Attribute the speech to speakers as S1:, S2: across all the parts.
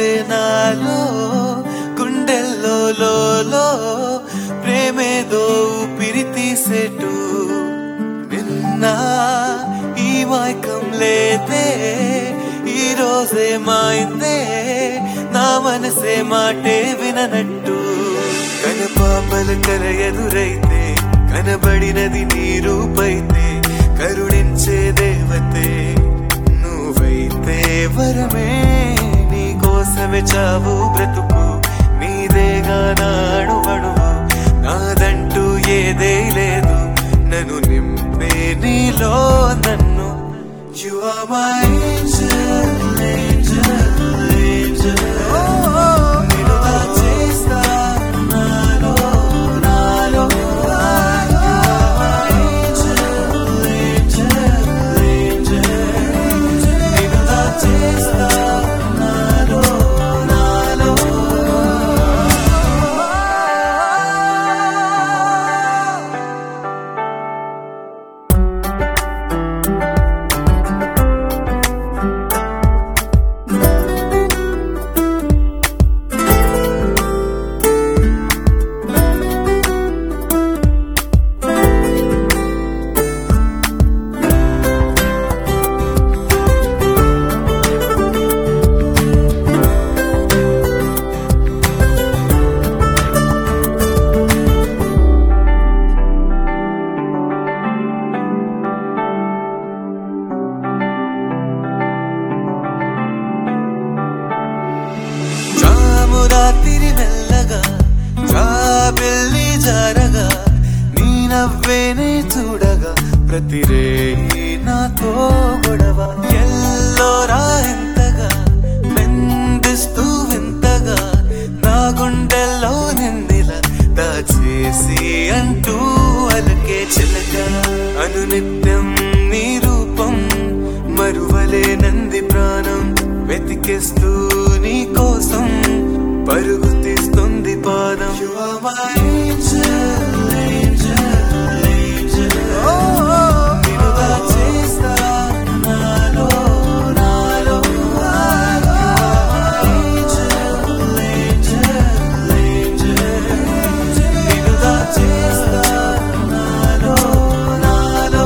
S1: నువ్వే నాలో గుండెల్లో ప్రేమేదో ఊపిరి తీసేటు నిన్నా ఈ మైకం లేదే ఈ రోజే మాయిందే నా మనసే మాటే విననట్టు కనపాపల కల ఎదురైతే కనబడినది నీ రూపైతే కరుణించే దేవతే నువ్వైతే వరమే నీ కోసమే చావు బ్రతుకు నీదేగా నాడు అడుగు నాదంటూ ఏదే లేదు నన్ను నింపే నీలో నన్ను You are my angel, angel, angel. నిన్ను దాచేస్తా నాలో నాలో You are my angel, angel, angel. నిన్ను దాచేస్తా నాలో నాలో రాత్రి మెల్లగా జాబిల్లి జారగా నీ నవ్వేనే చూడగా ప్రతి రేయి నాతో గొడవ ఎల్లోరా ఎంతగా మెందిస్తూ వింతగా నా గుండెల్లో నిందిలా దాచేసి అంటూ అలకే చిలక అనునిత్యం నీ రూపం మరువలే నంది ప్రాణం వెతికేస్తూ నీ కోసం పరుగు తీస్తుంది పాదం You are my angel, angel, angel. నిన్ను దాచేస్తా నాలో నాలో You are my angel, angel, angel. నిన్ను దాచేస్తా నాలో నాలో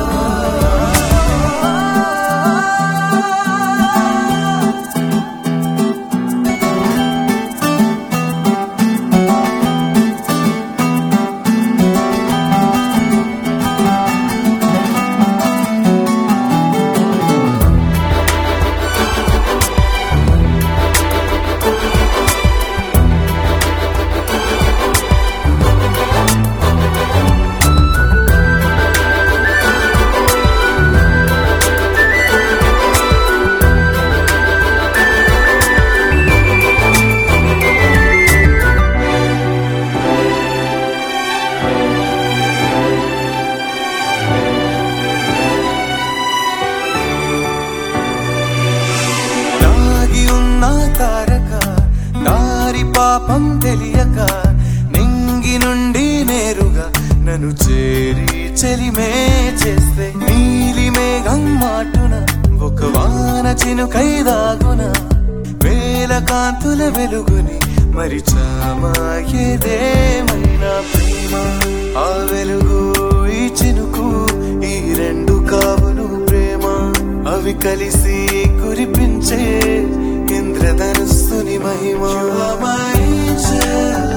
S1: తారక దారి పాపం తెలియక నింగి నుండి నేరుగా నన్ను చేరి చెలిమే చేస్తే నీలి మేఘం మాటున ఒక వాన చినుకై దాగున వేల కాంతుల వెలుగుని మరిచామా ఏదేమైనా ప్రేమ ఆ వెలుగు ఈ చినుకు ఈ రెండు కావును ప్రేమ అవి కలిసి కురిపించే ఇంద్రధనుస్సుని మహిమ You are my angel.